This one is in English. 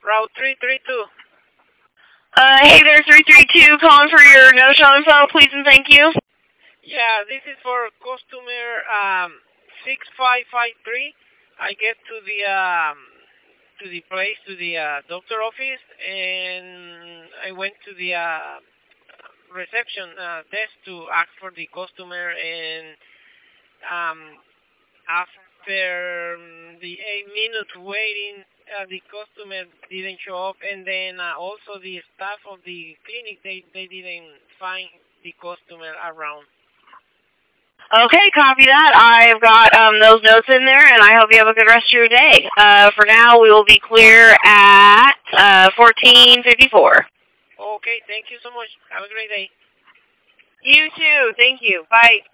Route 332. Hey there, 332, calling for your no-show info, please and thank you. Yeah, this is for customer 6553. I get to the place, to the doctor office, and I went to the reception desk to ask for the customer, and after the 8 minutes waiting, the customer didn't show up, and then also the staff of the clinic, they didn't find the customer around. Okay, copy that. I've got those notes in there, and I hope you have a good rest of your day. For now, we will be clear at 14:54. Okay, thank you so much. Have a great day. You too. Thank you. Bye.